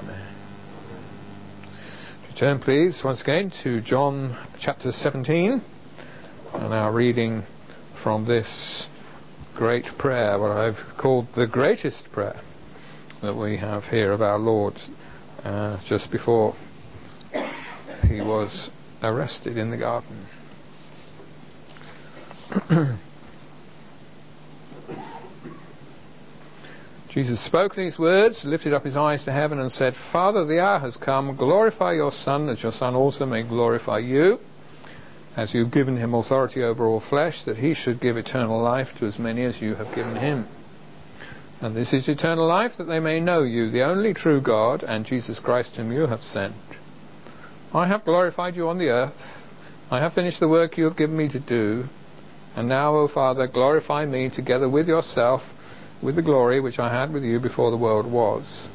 Amen. Turn please once again to John chapter 17 and our reading from this great prayer, what I've called the greatest prayer that we have here of our Lord just before he was arrested in the garden. Jesus spoke these words, lifted up his eyes to heaven and said, Father, the hour has come. Glorify your Son, that your Son also may glorify you, as you've given him authority over all flesh, that he should give eternal life to as many as you have given him. And this is eternal life, that they may know you, the only true God, and Jesus Christ whom you have sent. I have glorified you on the earth. I have finished the work you have given me to do. And now, O Father, glorify me together with yourself, with the glory which I had with you before the world was.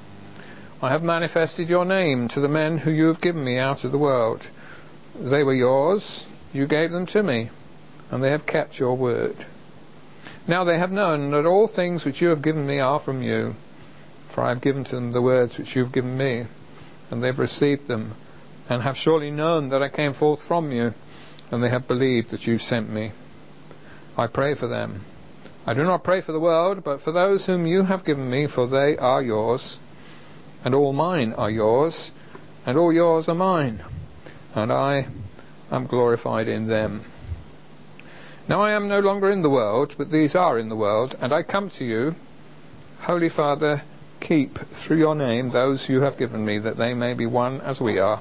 I have manifested your name to the men who you have given me out of the world. They were yours, you gave them to me, and they have kept your word. Now they have known that all things which you have given me are from you, for I have given to them the words which you have given me, and they have received them, and have surely known that I came forth from you, and they have believed that you sent me. I pray for them. I do not pray for the world, but for those whom you have given me, for they are yours, and all mine are yours, and all yours are mine, and I am glorified in them. Now I am no longer in the world, but these are in the world, and I come to you. Holy Father, keep through your name those you have given me, that they may be one as we are.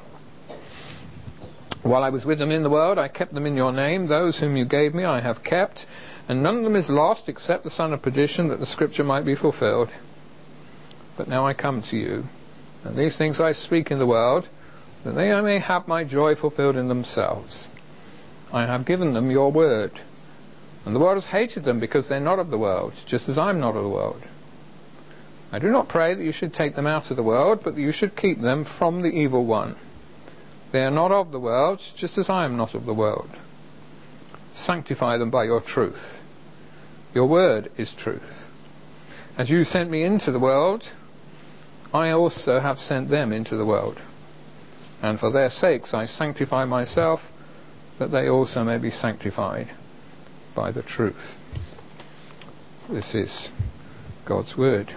While I was with them in the world, I kept them in your name. Those whom you gave me I have kept, and none of them is lost except the son of perdition, that the scripture might be fulfilled. But now I come to you, and these things I speak in the world, that they may have my joy fulfilled in themselves. I have given them your word, and the world has hated them because they are not of the world, just as I am not of the world. I do not pray that you should take them out of the world, but that you should keep them from the evil one. They are not of the world, just as I am not of the world. Sanctify them by your truth. Your word is truth. As you sent me into the world, I also have sent them into the world. And for their sakes I sanctify myself, that they also may be sanctified by the truth. This is God's word.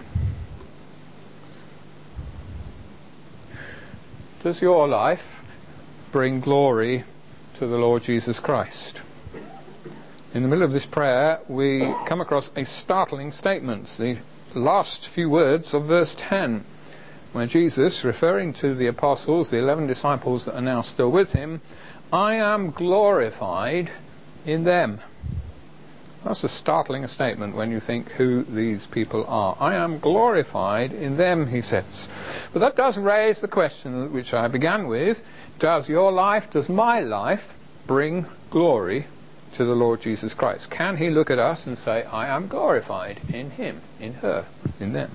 Does your life bring glory to the Lord Jesus Christ? In the middle of this prayer we come across a startling statement, the last few words of verse 10, where Jesus, referring to the apostles, the 11 disciples that are now still with him, I am glorified in them. That's a startling statement when you think who these people are. I am glorified in them, he says. But that does raise the question which I began with. Does your life, does my life bring glory to the Lord Jesus Christ? Can he look at us and say, I am glorified in him, in her, in them?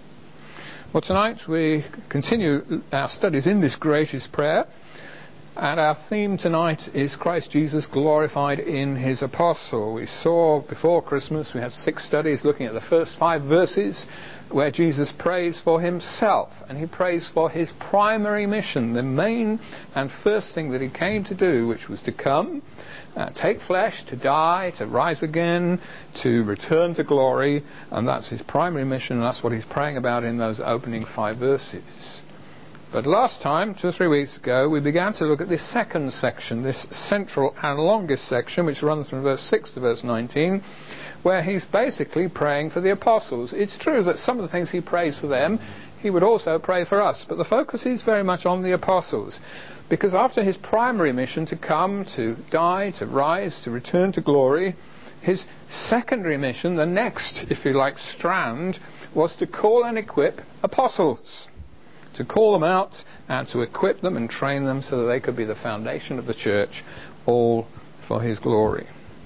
Well, tonight we continue our studies in this greatest prayer. And our theme tonight is Christ Jesus glorified in his apostle. We saw before Christmas, we had 6 studies looking at the first 5 verses where Jesus prays for himself, and he prays for his primary mission, the main and first thing that he came to do, which was to come, take flesh, to die, to rise again, to return to glory, and that's his primary mission, and that's what he's praying about in those opening 5 verses. But last time, 2 or 3 weeks ago, we began to look at this second section, this central and longest section, which runs from verse 6 to verse 19, where he's basically praying for the apostles. It's true that some of the things he prays for them, he would also pray for us, but the focus is very much on the apostles, because after his primary mission to come, to die, to rise, to return to glory, his secondary mission, the next, if you like, strand, was to call and equip apostles. To call them out and to equip them and train them so that they could be the foundation of the church, all for his glory.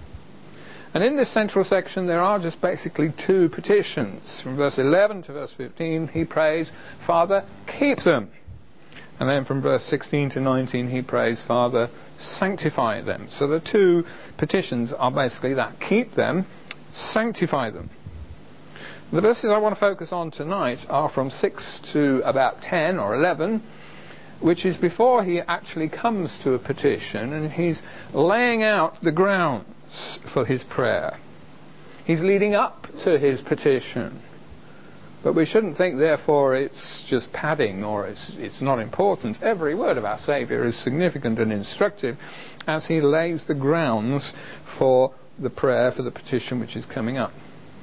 And in this central section there are just basically 2 petitions. From verse 11 to verse 15 he prays, Father, keep them. And then from verse 16 to 19 he prays, Father, sanctify them. So the 2 petitions are basically that: keep them, sanctify them. The verses I want to focus on tonight are from 6 to about 10 or 11, which is before he actually comes to a petition, and he's laying out the grounds for his prayer. He's leading up to his petition. But we shouldn't think, therefore, it's just padding or it's not important. Every word of our Saviour is significant and instructive as he lays the grounds for the prayer, for the petition which is coming up.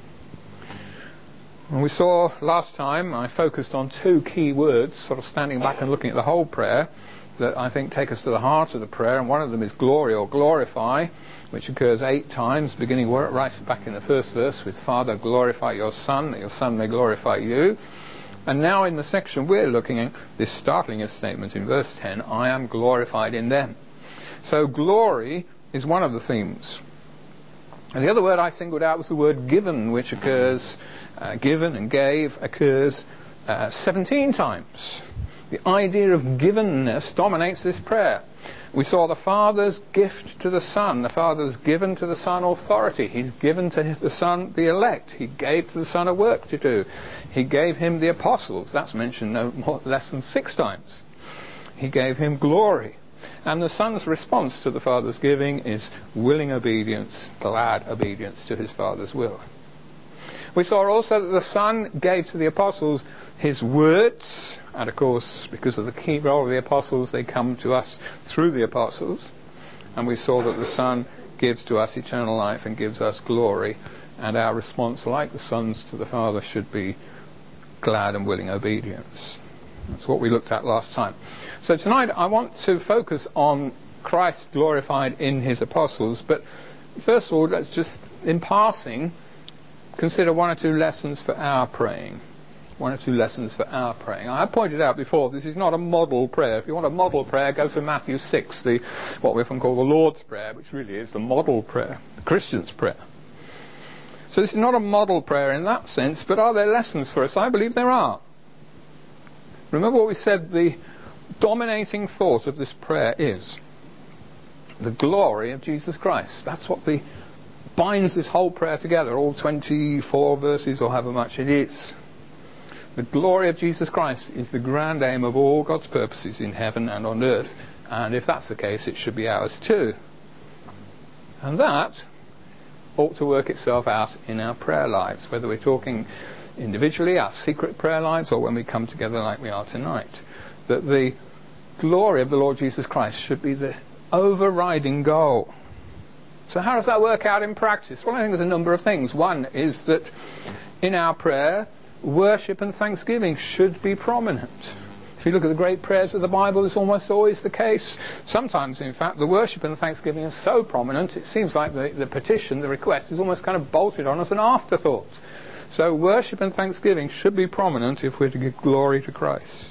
And we saw last time, I focused on two key words, sort of standing back and looking at the whole prayer, that I think take us to the heart of the prayer, and one of them is glory or glorify, which occurs 8 times, beginning right back in the first verse with Father, glorify your Son, that your Son may glorify you. And now in the section we're looking at, this startling statement in verse 10, I am glorified in them. So glory is one of the themes. And the other word I singled out was the word given, which occurs, given and gave, occurs 17 times. The idea of givenness dominates this prayer. We saw the Father's gift to the Son. The Father's given to the Son authority. He's given to the Son the elect. He gave to the Son a work to do. He gave him the apostles. That's mentioned no less than 6 times. He gave him glory. And the Son's response to the Father's giving is willing obedience, glad obedience to his Father's will. We saw also that the Son gave to the apostles his words, and of course, because of the key role of the apostles, they come to us through the apostles. And we saw that the Son gives to us eternal life and gives us glory, and our response, like the Son's to the Father, should be glad and willing obedience. That's what we looked at last time. So tonight I want to focus on Christ glorified in his apostles, but first of all, let's just, in passing, consider 1 or 2 lessons for our praying. 1 or 2 lessons for our praying. I have pointed out before, this is not a model prayer. If you want a model prayer, go to Matthew 6, what we often call the Lord's Prayer, which really is the model prayer, the Christian's prayer. So this is not a model prayer in that sense, but are there lessons for us? I believe there are. Remember what we said, the dominating thought of this prayer is the glory of Jesus Christ. That's what binds this whole prayer together, all 24 verses or however much it is. The glory of Jesus Christ is the grand aim of all God's purposes in heaven and on earth, and if that's the case, it should be ours too. And that ought to work itself out in our prayer lives, whether we're talking individually, our secret prayer lives, or when we come together like we are tonight. That the glory of the Lord Jesus Christ should be the overriding goal. So how does that work out in practice? Well, I think there's a number of things. One is that in our prayer, worship and thanksgiving should be prominent. If you look at the great prayers of the Bible, it's almost always the case. Sometimes, in fact, the worship and the thanksgiving are so prominent, it seems like the petition, the request, is almost kind of bolted on as an afterthought. So worship and thanksgiving should be prominent if we're to give glory to Christ.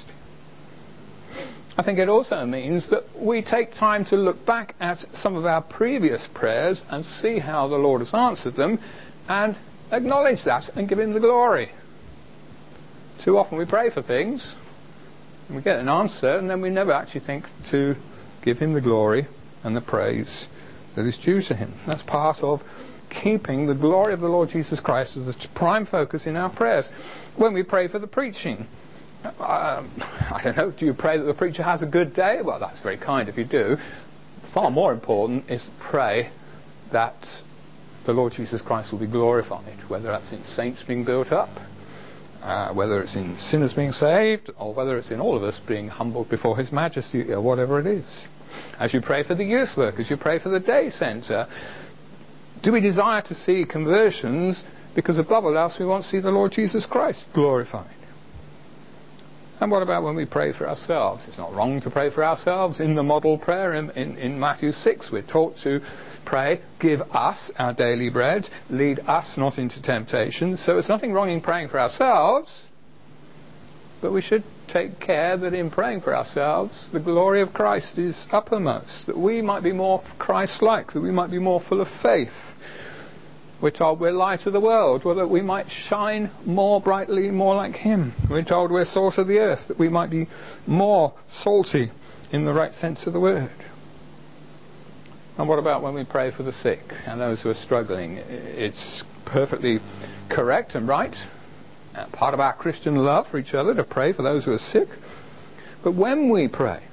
I think it also means that we take time to look back at some of our previous prayers and see how the Lord has answered them and acknowledge that and give him the glory. Too often we pray for things and we get an answer and then we never actually think to give him the glory and the praise that is due to him. That's part of keeping the glory of the Lord Jesus Christ as a prime focus in our prayers. When we pray for the preaching, I don't know, do you pray that the preacher has a good day? Well, that's very kind if you do. Far more important is to pray that the Lord Jesus Christ will be glorified, whether that's in saints being built up, whether it's in sinners being saved, or whether it's in all of us being humbled before his majesty, or whatever it is. As you pray for the youth work, as you pray for the day centre, do we desire to see conversions? Because above all else we want to see the Lord Jesus Christ glorified. And what about when we pray for ourselves? It's not wrong to pray for ourselves. In the model prayer in Matthew 6, we're taught to pray, give us our daily bread, lead us not into temptation. So there's nothing wrong in praying for ourselves, but we should take care that in praying for ourselves, the glory of Christ is uppermost, that we might be more Christ-like, that we might be more full of faith. We're told we're light of the world, well, that we might shine more brightly, more like him. We're told we're salt of the earth, that we might be more salty in the right sense of the word. And what about when we pray for the sick and those who are struggling? It's perfectly correct and right part of our Christian love for each other to pray for those who are sick. But when we pray,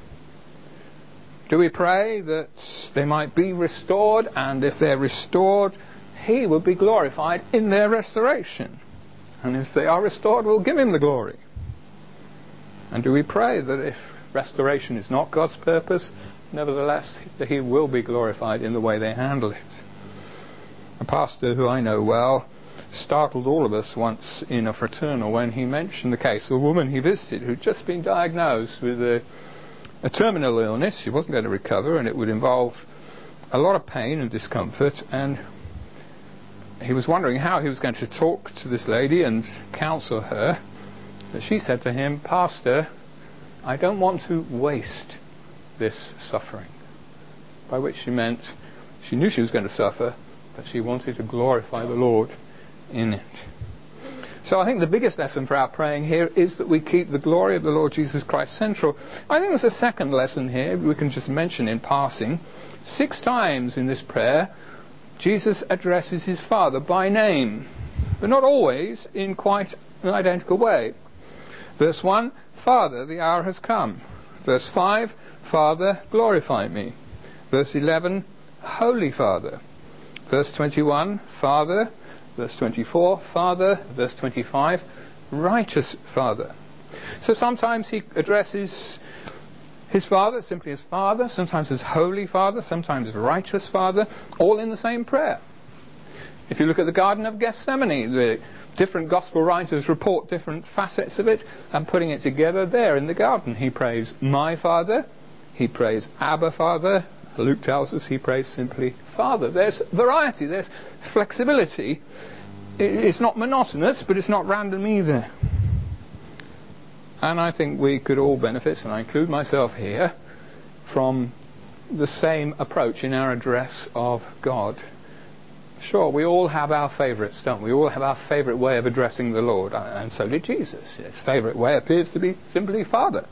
do we pray that they might be restored, and if they're restored, He will be glorified in their restoration? And if they are restored, we'll give Him the glory. And do we pray that if restoration is not God's purpose, nevertheless, that He will be glorified in the way they handle it? A pastor who I know well startled all of us once in a fraternal when he mentioned the case of a woman he visited who'd just been diagnosed with a terminal illness. She wasn't going to recover, and it would involve a lot of pain and discomfort, and he was wondering how he was going to talk to this lady and counsel her. But she said to him, "Pastor, I don't want to waste this suffering." By which she meant she knew she was going to suffer, but she wanted to glorify the Lord in it. So I think the biggest lesson for our praying here is that we keep the glory of the Lord Jesus Christ central. I think there's a second lesson here we can just mention in passing. 6 times in this prayer, Jesus addresses His Father by name, but not always in quite an identical way. Verse 1, "Father, the hour has come." Verse 5, "Father, glorify me." Verse 11, "Holy Father." Verse 21, "Father." Verse 24, "Father." Verse 25, "Righteous Father." So sometimes He addresses His Father simply as Father, sometimes as Holy Father, sometimes as Righteous Father, all in the same prayer. If you look at the Garden of Gethsemane, the different Gospel writers report different facets of it, and putting it together there in the garden, He prays, "My Father." He prays, "Abba, Father." Luke tells us He prays simply, "Father." There's variety, there's flexibility. It's not monotonous, but it's not random either. And I think we could all benefit, and I include myself here, from the same approach in our address of God. Sure, we all have our favourites, don't we? We all have our favourite way of addressing the Lord, and so did Jesus. His favourite way appears to be simply Father.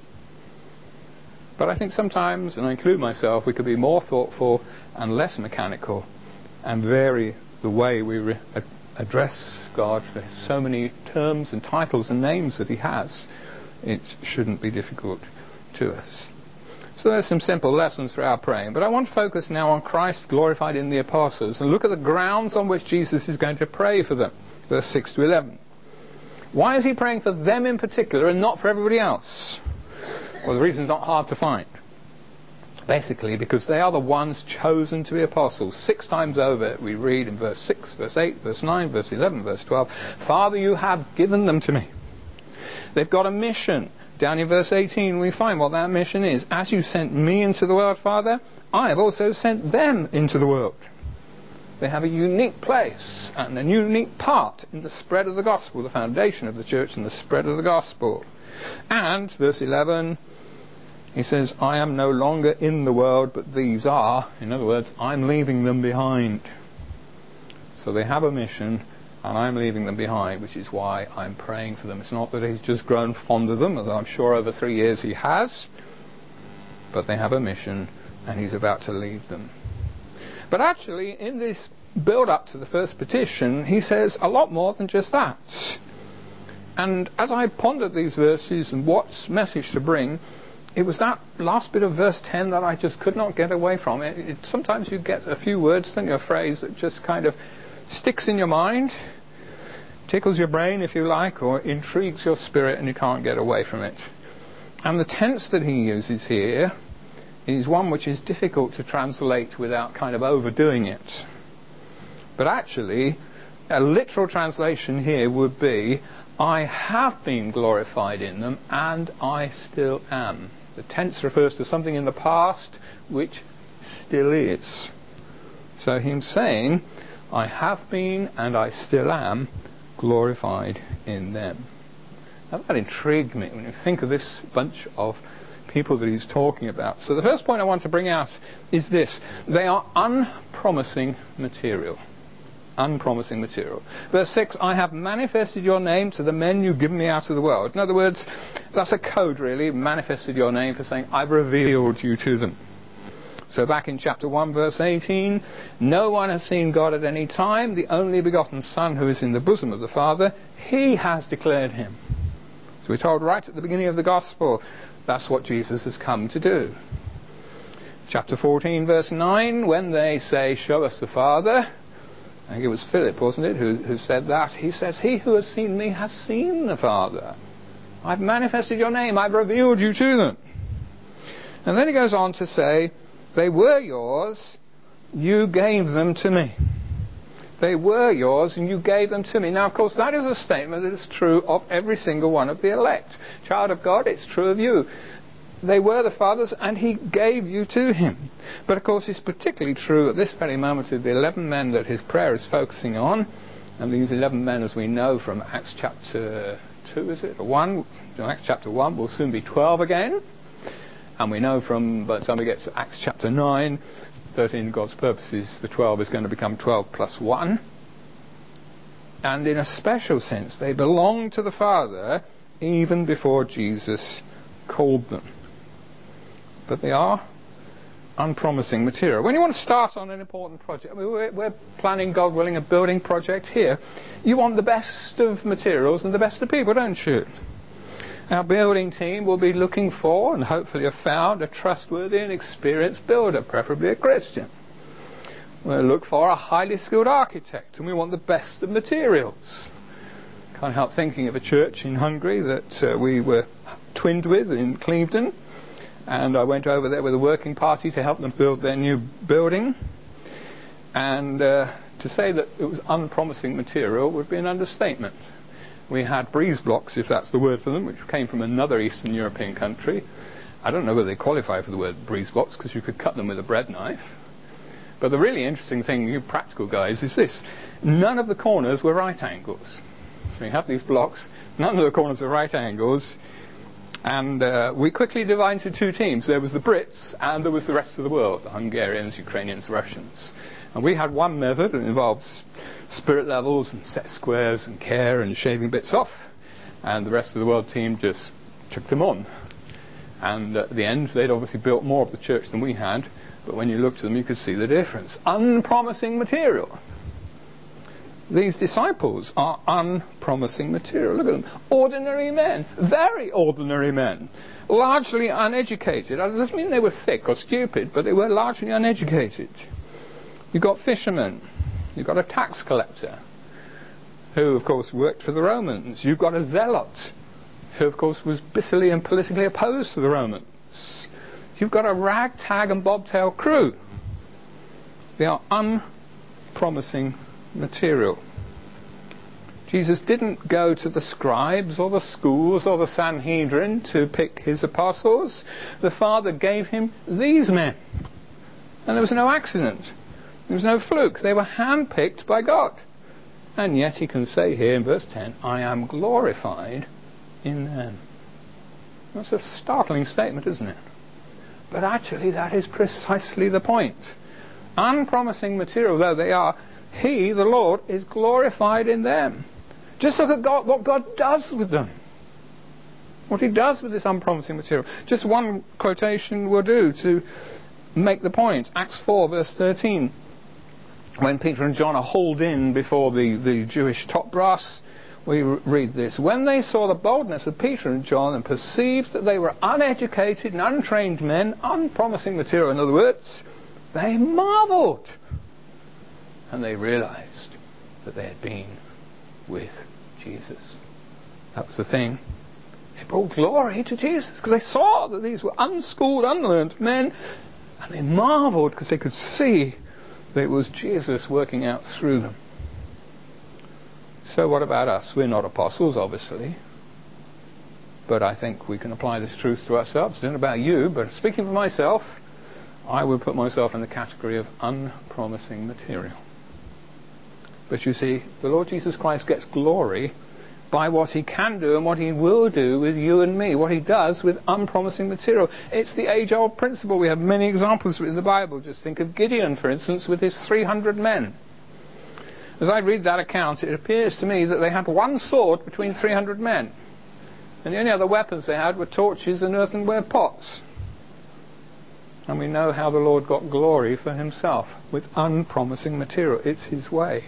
But I think sometimes, and I include myself, we could be more thoughtful and less mechanical and vary the way we address God. There's so many terms and titles and names that He has. It shouldn't be difficult to us. So there's some simple lessons for our praying. But I want to focus now on Christ glorified in the apostles and look at the grounds on which Jesus is going to pray for them. Verse 6 to 11. Why is He praying for them in particular and not for everybody else? Well, the reason's not hard to find. Basically, because they are the ones chosen to be apostles. 6 times over we read in verse 6, verse 8, verse 9, verse 11, verse 12, "Father, you have given them to me." They've got a mission. Down in verse 18 we find what that mission is. "As you sent me into the world, Father, I have also sent them into the world." They have a unique place and a unique part in the spread of the gospel, the foundation of the church and the spread of the gospel. And, verse 11, He says, "I am no longer in the world, but these are." In other words, I'm leaving them behind. So they have a mission, and I'm leaving them behind, which is why I'm praying for them. It's not that He's just grown fond of them, although I'm sure over 3 years He has. But they have a mission, and He's about to leave them. But actually, in this build-up to the first petition, He says a lot more than just that. And as I pondered these verses and what message to bring, it was that last bit of verse 10 that I just could not get away from. Sometimes you get a few words, don't you, a phrase that just kind of sticks in your mind, tickles your brain, if you like, or intrigues your spirit and you can't get away from it. And the tense that he uses here is one which is difficult to translate without kind of overdoing it. But actually, a literal translation here would be, "I have been glorified in them, and I still am." The tense refers to something in the past which still is. So Him saying, "I have been and I still am glorified in them." Now that intrigued me when you think of this bunch of people that He's talking about. So the first point I want to bring out is this: they are unpromising material. Unpromising material. Verse 6, "I have manifested your name to the men you've given me out of the world." In other words, that's a code really, manifested your name, for saying I've revealed you to them. So back in chapter 1 verse 18, no one has seen God at any time, the only begotten Son who is in the bosom of the Father, he has declared him. So we're told right at the beginning of the Gospel, that's what Jesus has come to do. Chapter 14 verse 9, when they say, show us the Father, I think it was Philip, wasn't it, who said that, he says, he who has seen me has seen the Father. I've manifested your name, I've revealed you to them. And then he goes on to say, they were yours, you gave them to me. They were yours and you gave them to me. Now, of course, that is a statement that is true of every single one of the elect. Child of God, it's true of you. They were the Father's and he gave you to him. But, of course, it's particularly true at this very moment of the 11 men that his prayer is focusing on. And these 11 men, as we know from Acts chapter 2, is it? Or 1? No, Acts chapter 1 will soon be 12 again. And we know from, by the time we get to Acts chapter 9, that in God's purposes, the 12 is going to become 12 plus 1. And in a special sense, they belong to the Father even before Jesus called them. But they are unpromising material. When you want to start on an important project, I mean, we're planning, God willing, a building project here. You want the best of materials and the best of people, don't you? Our building team will be looking for, and hopefully have found, a trustworthy and experienced builder, preferably a Christian. We'll look for a highly skilled architect, and we want the best of materials. Can't help thinking of a church in Hungary that we were twinned with in Clevedon, and I went over there with a working party to help them build their new building. And to say that it was unpromising material would be an understatement. We had breeze blocks, if that's the word for them, which came from another Eastern European country. I don't know whether they qualify for the word breeze blocks, because you could cut them with a bread knife. But the really interesting thing, you practical guys, is this. None of the corners were right angles. So you have these blocks, none of the corners are right angles. And we quickly divided into two teams. There was the Brits and there was the rest of the world, the Hungarians, Ukrainians, Russians. And we had one method that involves spirit levels and set squares and care and shaving bits off. And the rest of the world team just took them on. And at the end, they'd obviously built more of the church than we had. But when you looked at them, you could see the difference. Unpromising material. These disciples are unpromising material. Look at them. Ordinary men. Very ordinary men. Largely uneducated. That doesn't mean they were thick or stupid, but they were largely uneducated. You've got fishermen. You've got a tax collector, who, of course, worked for the Romans. You've got a zealot, who, of course, was bitterly and politically opposed to the Romans. You've got a ragtag and bobtail crew. They are unpromising material. Jesus didn't go to the scribes or the schools or the Sanhedrin to pick his apostles. The Father gave him these men. And there was no accident. There was no fluke. They were handpicked by God. And yet he can say here in verse 10, I am glorified in them. That's a startling statement, isn't it? But actually that is precisely the point. Unpromising material though they are, He, the Lord, is glorified in them. Just look at God, what God does with them. What He does with this unpromising material. Just one quotation will do to make the point. Acts 4 verse 13. When Peter and John are hauled in before the Jewish top brass, we read this. When they saw the boldness of Peter and John and perceived that they were uneducated and untrained men, unpromising material in other words, they marveled. And they realized that they had been with Jesus. That was the thing. It brought glory to Jesus because they saw that these were unschooled, unlearned men, and they marveled because they could see that it was Jesus working out through them. So what about us? We're not apostles, obviously. But I think we can apply this truth to ourselves. I don't know about you, but speaking for myself, I would put myself in the category of unpromising material. But you see, the Lord Jesus Christ gets glory by what He can do and what He will do with you and me, what He does with unpromising material. It's the age-old principle. We have many examples in the Bible. Just think of Gideon, for instance, with his 300 men. As I read that account, it appears to me that they had one sword between 300 men. And the only other weapons they had were torches and earthenware pots. And we know how the Lord got glory for himself, with unpromising material. It's his way.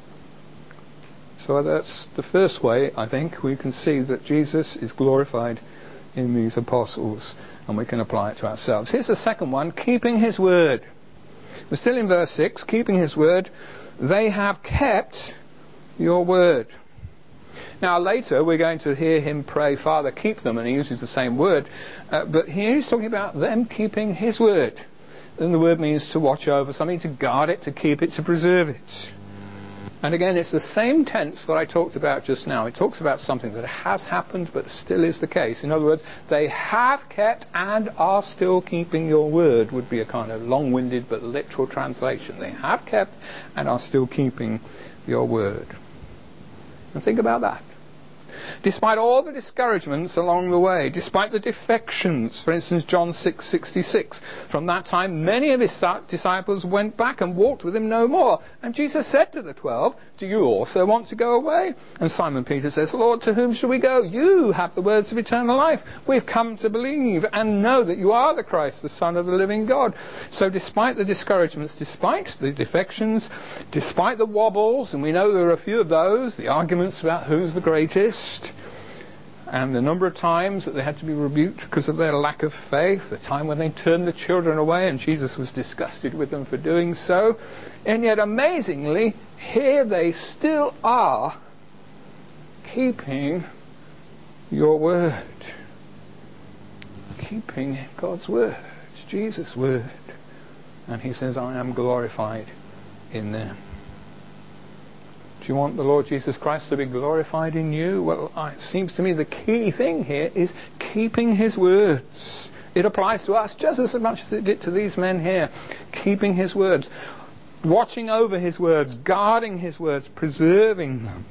So that's the first way, I think, we can see that Jesus is glorified in these apostles, and we can apply it to ourselves. Here's the second one, keeping his word. We're still in verse 6, keeping his word. They have kept your word. Now later we're going to hear him pray, Father, keep them, and he uses the same word. But here he's talking about them keeping his word. And the word means to watch over something, to guard it, to keep it, to preserve it. And again, it's the same tense that I talked about just now. It talks about something that has happened but still is the case. In other words, they have kept and are still keeping your word would be a kind of long-winded but literal translation. They have kept and are still keeping your word. And think about that. Despite all the discouragements along the way, despite the defections, for instance, John 6:66, from that time many of his disciples went back and walked with him no more. And Jesus said to the 12, do you also want to go away? And Simon Peter says, Lord, to whom shall we go? You have the words of eternal life. We've come to believe and know that you are the Christ, the Son of the living God. So despite the discouragements, despite the defections, despite the wobbles, and we know there are a few of those, the arguments about who's the greatest, and the number of times that they had to be rebuked because of their lack of faith, the time when they turned the children away and Jesus was disgusted with them for doing so, and yet amazingly, here they still are keeping your word. Keeping God's word. It's Jesus' word. And he says, I am glorified in them. Do you want the Lord Jesus Christ to be glorified in you? Well, it seems to me the key thing here is keeping his words. It applies to us just as much as it did to these men here. Keeping his words. Watching over his words. Guarding his words. Preserving them.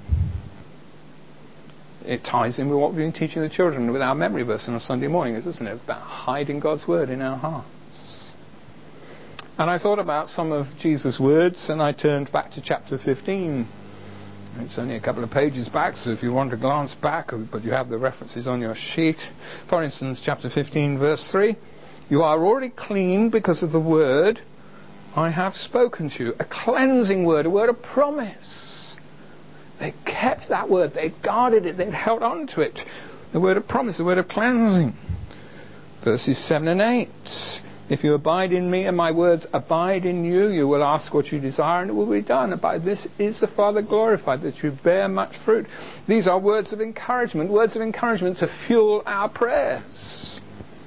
It ties in with what we've been teaching the children with our memory verse on a Sunday morning, doesn't it? About hiding God's word in our hearts. And I thought about some of Jesus' words, and I turned back to chapter 15. It's only a couple of pages back, so if you want to glance back, but you have the references on your sheet. For instance, chapter 15, verse 3. You are already clean because of the word I have spoken to you. A cleansing word, a word of promise. They kept that word, they guarded it, they'd held on to it. The word of promise, the word of cleansing. Verses 7 and 8. If you abide in me and my words abide in you, you will ask what you desire and it will be done. And by this is the Father glorified, that you bear much fruit. These are words of encouragement to fuel our prayers.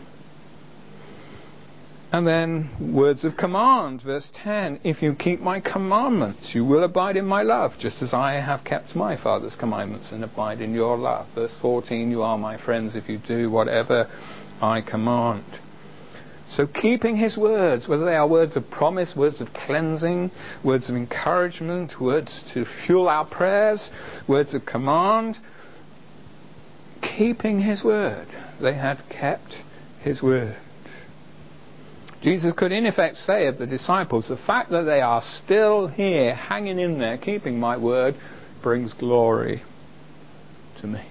And then words of command, verse 10. If you keep my commandments, you will abide in my love, just as I have kept my Father's commandments and abide in your love. Verse 14. You are my friends if you do whatever I command. So keeping his words, whether they are words of promise, words of cleansing, words of encouragement, words to fuel our prayers, words of command, keeping his word. They had kept his word. Jesus could in effect say of the disciples, the fact that they are still here, hanging in there, keeping my word, brings glory to me.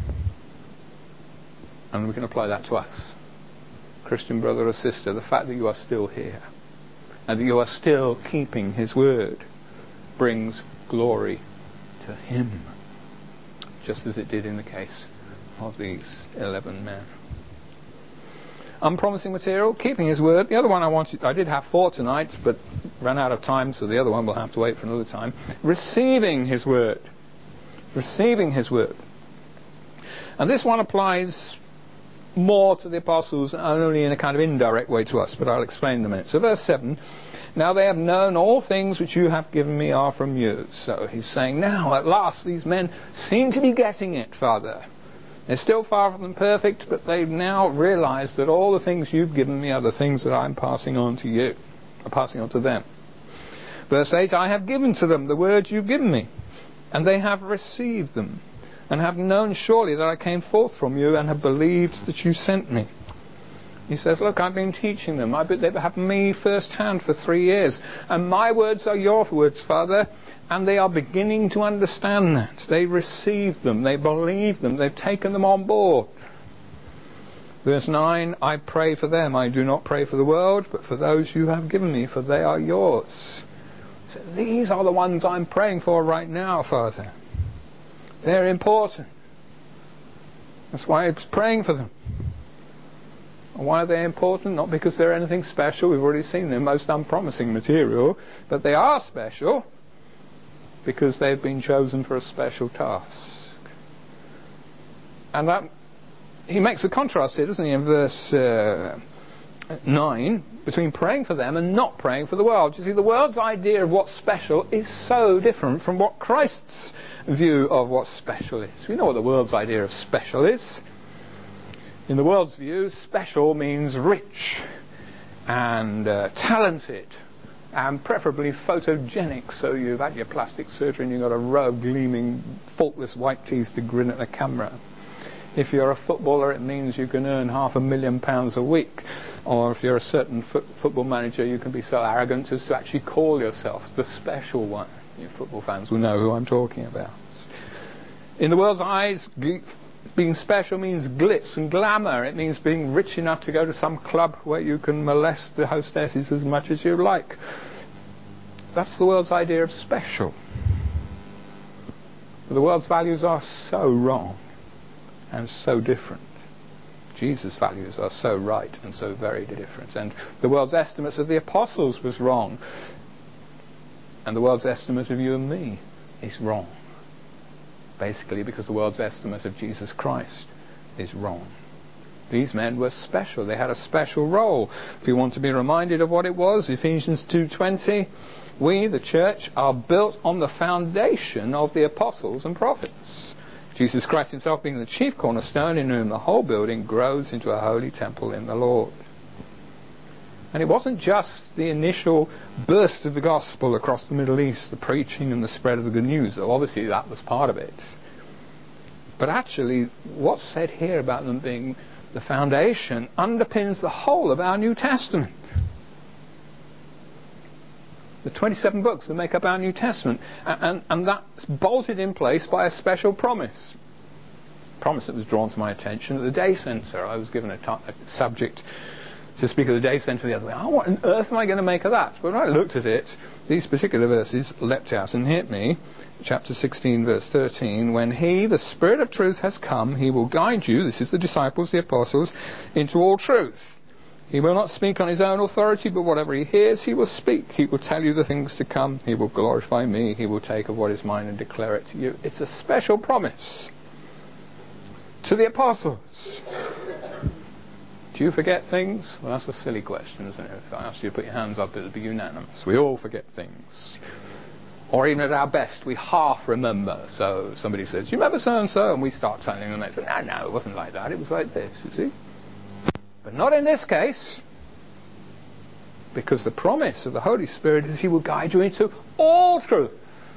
And we can apply that to us. Christian brother or sister, the fact that you are still here and that you are still keeping his word brings glory to him, just as it did in the case of these 11 men. Unpromising material, keeping his word. The other one I did have 4 tonight, but ran out of time, so the other one will have to wait for another time. Receiving his word. Receiving his word. And this one applies more to the apostles, only in a kind of indirect way to us, but I'll explain in a minute. So verse 7, now they have known all things which you have given me are from you. So he's saying, now at last these men seem to be getting it, Father. They're still far from perfect, but they've now realized that all the things you've given me are the things that I'm passing on to you, or passing on to them. Verse 8, I have given to them the words you've given me, and they have received them, and have known surely that I came forth from you and have believed that you sent me. He says, look, I've been teaching them. They've had me firsthand for 3 years. And my words are your words, Father. And they are beginning to understand that. They receive them. They believe them. They've taken them on board. Verse 9, I pray for them. I do not pray for the world, but for those you have given me, for they are yours. So these are the ones I'm praying for right now, Father. They're important. That's why I'm praying for them. And why are they important? Not because they're anything special. We've already seen them, most unpromising material. But they are special because they've been chosen for a special task. And that he makes a contrast here, doesn't he, in verse 9, between praying for them and not praying for the world. You see, the world's idea of what's special is so different from what Christ's view of what's special is. We know what the world's idea of special is. In the world's view, special means rich and talented and preferably photogenic, so you've had your plastic surgery and you've got a row of gleaming, faultless white teeth to grin at the camera. If you're a footballer, it means you can earn £500,000 a week. Or if you're a certain football manager, you can be so arrogant as to actually call yourself the special one. You football fans will know who I'm talking about. In the world's eyes, being special means glitz and glamour. It means being rich enough to go to some club where you can molest the hostesses as much as you like. That's the world's idea of special. But the world's values are so wrong and so different. Jesus' values are so right and so very different. And the world's estimates of the apostles was wrong. And the world's estimate of you and me is wrong. Basically because the world's estimate of Jesus Christ is wrong. These men were special. They had a special role. If you want to be reminded of what it was, Ephesians 2:20, we, the church, are built on the foundation of the apostles and prophets. Jesus Christ himself being the chief cornerstone, in whom the whole building grows into a holy temple in the Lord. And it wasn't just the initial burst of the gospel across the Middle East, the preaching and the spread of the good news, though obviously that was part of it. But actually, what's said here about them being the foundation underpins the whole of our New Testament. The 27 books that make up our New Testament. And that's bolted in place by a special promise. A promise that was drawn to my attention at the day centre. I was given a subject to speak at the day centre the other way. Oh, what on earth am I going to make of that? But when I looked at it, these particular verses leapt out and hit me. Chapter 16, verse 13. When he, the Spirit of truth, has come, he will guide you, this is the disciples, the apostles, into all truth. He will not speak on his own authority, but whatever he hears, he will speak. He will tell you the things to come. He will glorify me. He will take of what is mine and declare it to you. It's a special promise to the apostles. Do you forget things? Well, that's a silly question, isn't it? If I asked you to put your hands up, it would be unanimous. We all forget things. Or even at our best, we half remember. So somebody says, do you remember so-and-so? And we start telling them, and they say, no, it wasn't like that. It was like this, you see. But not in this case, because the promise of the Holy Spirit is he will guide you into all truth.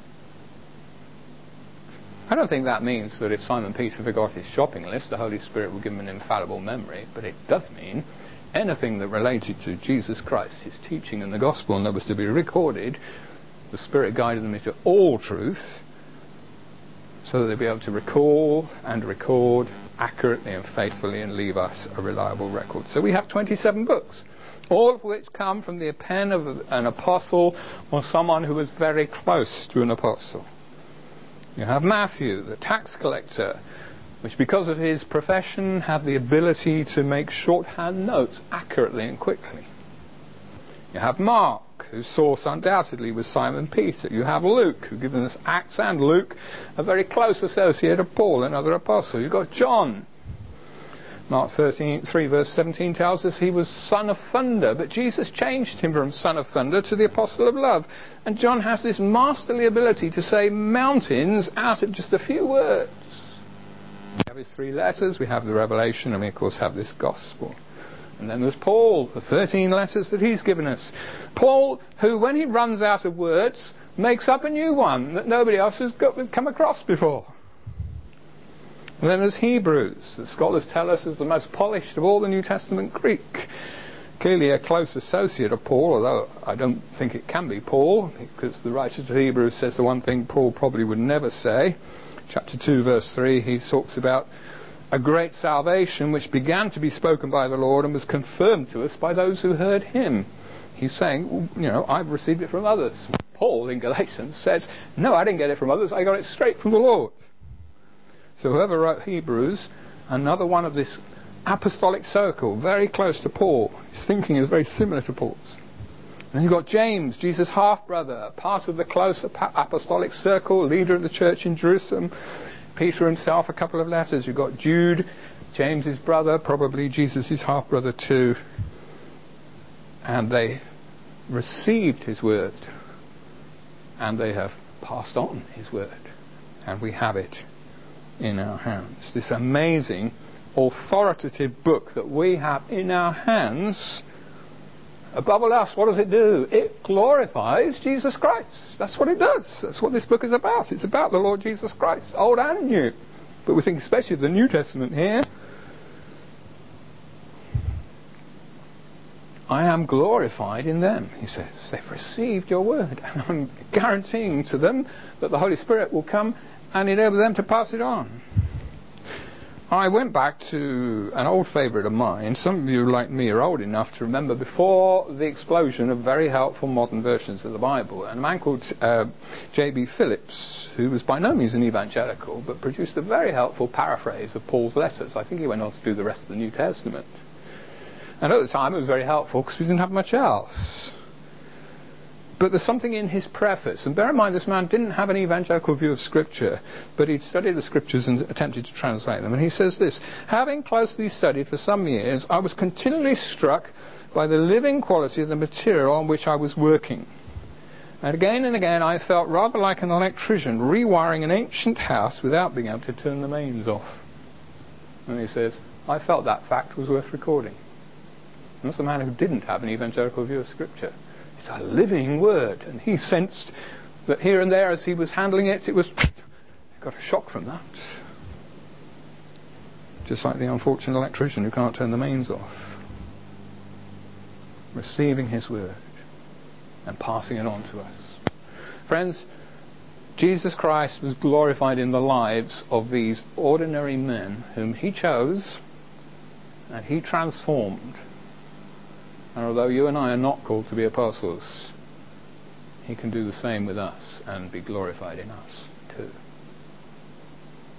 I don't think that means that if Simon Peter forgot his shopping list, the Holy Spirit will give him an infallible memory, but it does mean anything that related to Jesus Christ, his teaching and the gospel, and that was to be recorded, the Spirit guided them into all truth, so that they'll be able to recall and record accurately and faithfully and leave us a reliable record. So we have 27 books, all of which come from the pen of an apostle or someone who was very close to an apostle. You have Matthew, the tax collector, which because of his profession had the ability to make shorthand notes accurately and quickly. You have Mark, whose source undoubtedly was Simon Peter. You have Luke, who given us Acts and Luke, a very close associate of Paul, another apostle. You've got John. Mark 3 verse 17 tells us he was son of thunder, but Jesus changed him from son of thunder to the apostle of love. And John has this masterly ability to say mountains out of just a few words. We have his 3 letters, we have the Revelation, and we of course have this gospel. And then there's Paul, the 13 letters that he's given us. Paul, who when he runs out of words, makes up a new one that nobody else has come across before. And then there's Hebrews, that scholars tell us is the most polished of all the New Testament Greek. Clearly a close associate of Paul, although I don't think it can be Paul, because the writer to Hebrews says the one thing Paul probably would never say. Chapter 2 verse 3, he talks about a great salvation which began to be spoken by the Lord and was confirmed to us by those who heard him. He's saying, I've received it from others. Paul in Galatians says, no, I didn't get it from others, I got it straight from the Lord. So whoever wrote Hebrews, another one of this apostolic circle, very close to Paul. His thinking is very similar to Paul's. And you've got James, Jesus' half-brother, part of the close apostolic circle, leader of the church in Jerusalem. Peter himself, a couple of letters. You've got Jude, James's brother, probably Jesus' half-brother too. And they received his word. And they have passed on his word. And we have it in our hands. This amazing, authoritative book that we have in our hands. Above all else, what does it do? It glorifies Jesus Christ. That's what it does. That's what this book is about. It's about the Lord Jesus Christ, old and new. But we think especially of the New Testament here. I am glorified in them, he says. They've received your word. And I'm guaranteeing to them that the Holy Spirit will come and enable them to pass it on. I went back to an old favourite of mine. Some of you, like me, are old enough to remember before the explosion of very helpful modern versions of the Bible. And a man called J.B. Phillips, who was by no means an evangelical, but produced a very helpful paraphrase of Paul's letters. I think he went on to do the rest of the New Testament. And at the time it was very helpful because we didn't have much else. But there's something in his preface, and bear in mind this man didn't have an evangelical view of Scripture, but he'd studied the Scriptures and attempted to translate them. And he says this: having closely studied for some years, I was continually struck by the living quality of the material on which I was working. And again I felt rather like an electrician rewiring an ancient house without being able to turn the mains off. And he says, I felt that fact was worth recording. And that's a man who didn't have an evangelical view of Scripture. It's a living word, and he sensed that here and there as he was handling it, he got a shock from that. Just like the unfortunate electrician who can't turn the mains off. Receiving his word and passing it on to us. Friends, Jesus Christ was glorified in the lives of these ordinary men whom he chose and he transformed. And although you and I are not called to be apostles, he can do the same with us and be glorified in us too.